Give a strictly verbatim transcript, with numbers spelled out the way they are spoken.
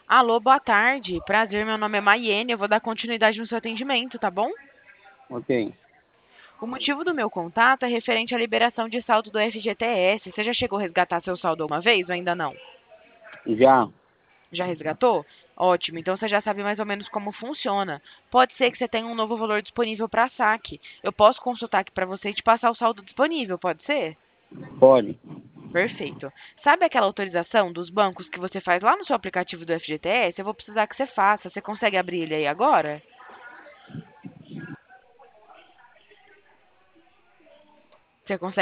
Alô, boa tarde. Prazer, meu nome é Maiene. Eu vou dar continuidade no seu atendimento, tá bom? Ok. O motivo do meu contato é referente à liberação de saldo do F G T S. Você já chegou a resgatar seu saldo uma vez ou ainda não? Já. Já resgatou? Ótimo, então você já sabe mais ou menos como funciona. Pode ser que você tenha um novo valor disponível para saque. Eu posso consultar aqui para você e te passar o saldo disponível, pode ser? Pode. Perfeito. Sabe aquela autorização dos bancos que você faz lá no seu aplicativo do F G T S? Eu vou precisar que você faça. Você consegue abrir ele aí agora? Você consegue